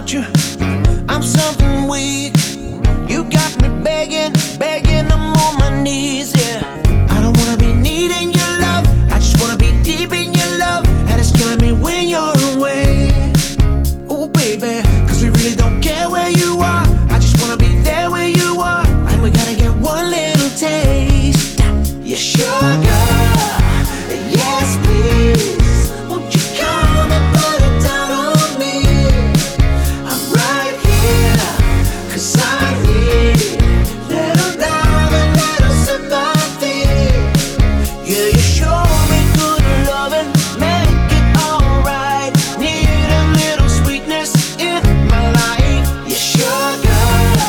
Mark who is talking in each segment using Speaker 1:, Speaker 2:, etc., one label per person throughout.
Speaker 1: without you, I'm something weak. You got me begging, begging, I'm on my knees, yeah. I don't wanna be needing your love, I just wanna be deep in your love. And it's killing me when you're away. Oh baby, cause we really don't care where you are, I just wanna be there where you are. And we gotta get one little taste. You sugar, yes please, won't you come and put it down on me? I'm right here, cause I need little love and little sympathy. Yeah, you show me good loving, make it alright. Need a little sweetness in my life. You sugar,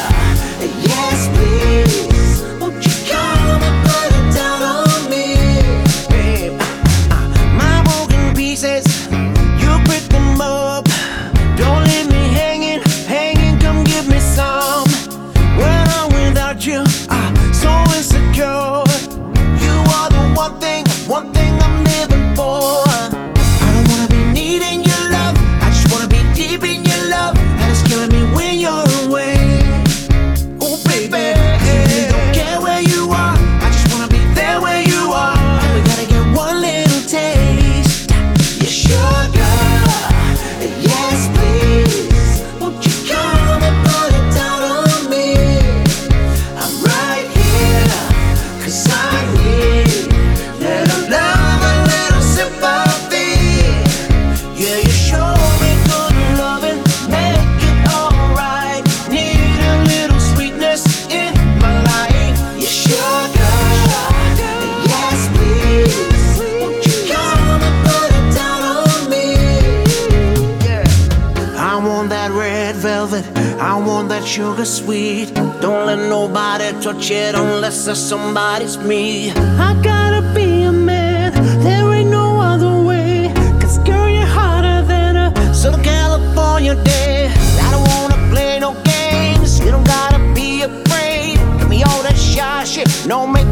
Speaker 1: yes please, won't you come and put it down on me? Babe, my broken pieces, you pick them up. Don't leave me hanging, hanging, come give me some. When I'm without you, so insecure. You are the one thing I'm living for. I don't wanna be needing your love, I just wanna be deep in your love. And it's killing me when you're away. Oh baby, I really don't care where you are, I just wanna be there where you are. And we gotta get one little taste. You sugar, yes please, won't you come and put it down on me? I'm right here, cause I need little love and little sympathy. Yeah, you show me good loving, make it alright. Need a little sweetness in my life. You sugar, yes please, won't you come and put it down on me? Yeah. I want that red velvet, I want that sugar sweet. Don't let nobody touch it unless that somebody's me. I gotta be a man, there ain't no other way. Cause girl, you're hotter than a Southern California day. I don't wanna play no games, you don't gotta be afraid. Give me all that shy shit, no make